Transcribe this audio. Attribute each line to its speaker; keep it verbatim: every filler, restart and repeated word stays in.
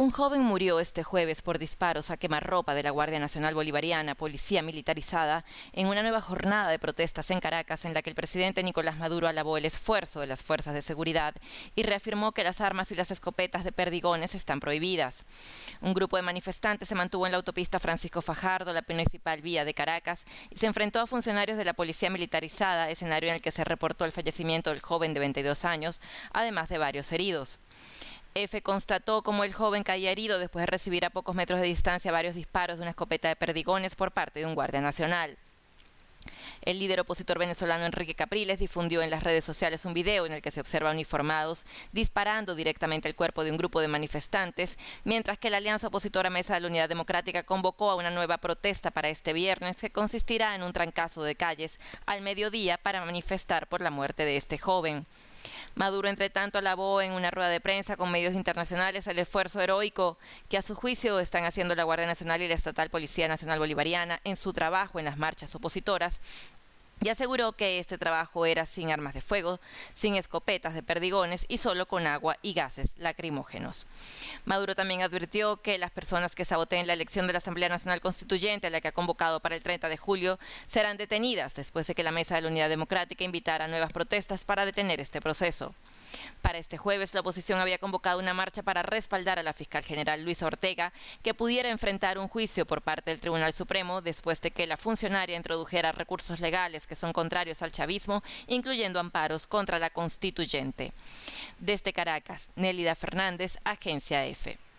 Speaker 1: Un joven murió este jueves por disparos a quemarropa de la Guardia Nacional Bolivariana, policía militarizada, en una nueva jornada de protestas en Caracas en la que el presidente Nicolás Maduro alabó el esfuerzo de las fuerzas de seguridad y reafirmó que las armas y las escopetas de perdigones están prohibidas. Un grupo de manifestantes se mantuvo en la autopista Francisco Fajardo, la principal vía de Caracas, y se enfrentó a funcionarios de la policía militarizada, escenario en el que se reportó el fallecimiento del joven de veintidós años, además de varios heridos. F constató cómo el joven caía herido después de recibir a pocos metros de distancia varios disparos de una escopeta de perdigones por parte de un guardia nacional. El líder opositor venezolano Enrique Capriles difundió en las redes sociales un video en el que se observa uniformados disparando directamente al cuerpo de un grupo de manifestantes, mientras que la alianza opositora Mesa de la Unidad Democrática convocó a una nueva protesta para este viernes que consistirá en un trancazo de calles al mediodía para manifestar por la muerte de este joven. Maduro, entre tanto, alabó en una rueda de prensa con medios internacionales el esfuerzo heroico que a su juicio están haciendo la Guardia Nacional y la Estatal Policía Nacional Bolivariana en su trabajo en las marchas opositoras, y aseguró que este trabajo era sin armas de fuego, sin escopetas de perdigones y solo con agua y gases lacrimógenos. Maduro también advirtió que las personas que saboteen la elección de la Asamblea Nacional Constituyente, a la que ha convocado para el treinta de julio, serán detenidas después de que la Mesa de la Unidad Democrática invitara a nuevas protestas para detener este proceso. Para este jueves, la oposición había convocado una marcha para respaldar a la fiscal general Luisa Ortega, que pudiera enfrentar un juicio por parte del Tribunal Supremo después de que la funcionaria introdujera recursos legales que son contrarios al chavismo, incluyendo amparos contra la constituyente. Desde Caracas, Nélida Fernández, Agencia F.